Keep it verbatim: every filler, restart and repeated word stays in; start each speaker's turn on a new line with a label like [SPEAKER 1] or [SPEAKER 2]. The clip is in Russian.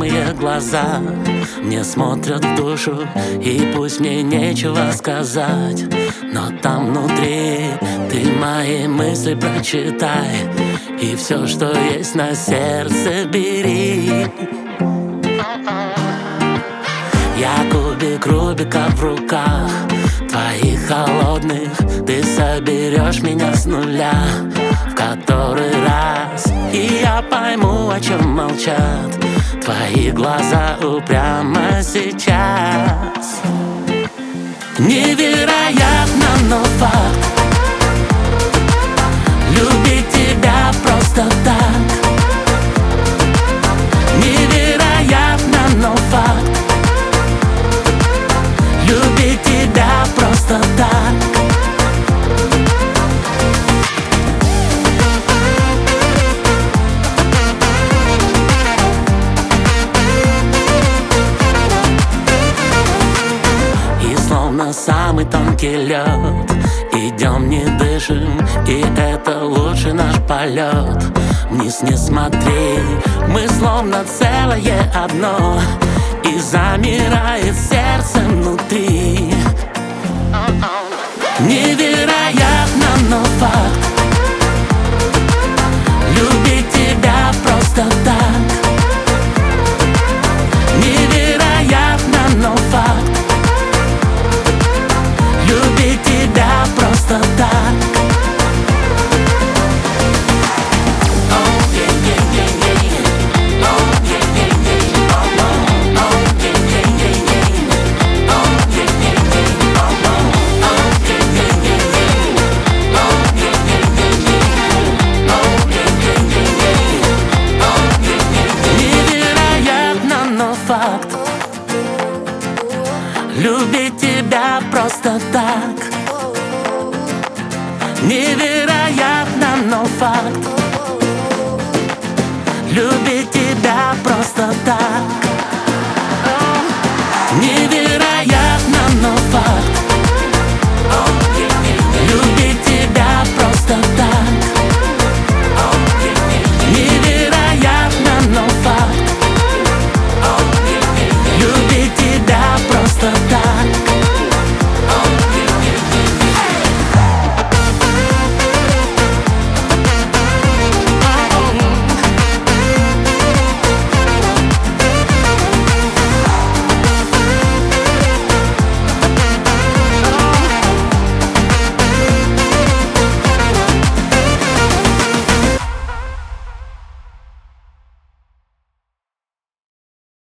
[SPEAKER 1] самые глаза мне смотрят в душу, и пусть мне нечего сказать, но там внутри ты мои мысли прочитай, и все, что есть на сердце, бери. Я кубик Рубика в руках твоих холодных, ты соберешь меня с нуля в который раз, и я пойму, о чем молчат твои глаза упрямо сейчас. Невероятно, но факт, любить тебя просто так. Невероятно, но факт, любить тебя просто так. Словно самый тонкий лед, идем, не дышим, и это лучший наш полет. Вниз не смотри, мы словно целое одно, и замирает сердце внутри. Невероятно, но факт, любить тебя просто так. Невероятно, но факт, любить тебя просто так. Невероятно, но факт, любить тебя просто так. Невероятно, но факт, любить тебя просто так.